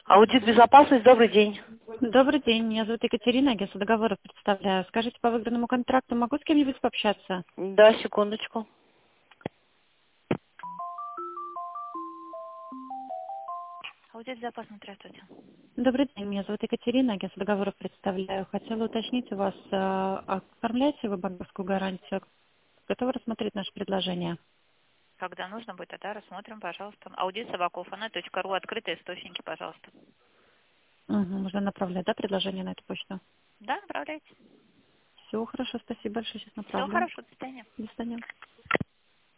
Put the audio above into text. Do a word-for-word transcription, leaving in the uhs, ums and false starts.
Аудит безопасность, добрый день. Добрый день, меня зовут Екатерина, агентство договоров представляю. Скажите, по выигранному контракту могу с кем-нибудь пообщаться? Да, секундочку. Аудит безопасность, здравствуйте. Добрый день, меня зовут Екатерина, агентство договоров представляю. Хотела уточнить у вас, э, оформляете вы банковскую гарантию? Готовы рассмотреть наше предложение? Когда нужно будет, тогда рассмотрим, пожалуйста. Аудит собаков, точка ру, открытые источники, пожалуйста. Угу, можно направлять, да, предложение на эту почту? Да, направляйте. Все хорошо, спасибо большое, сейчас Всего направлю. хорошего, до свидания. До свидания.